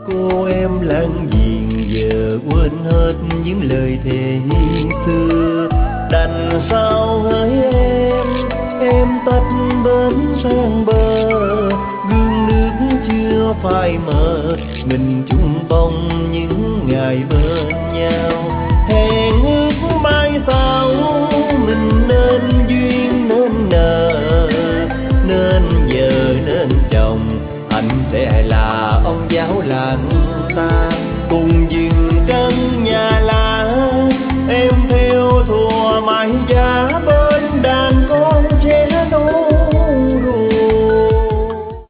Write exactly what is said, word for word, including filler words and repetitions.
cô em láng giềng giờ quên hết những lời thề xưa. Đành sao hỡi em, em tách bến sang bờ, gương nước chưa phai mờ, mình chung bóng những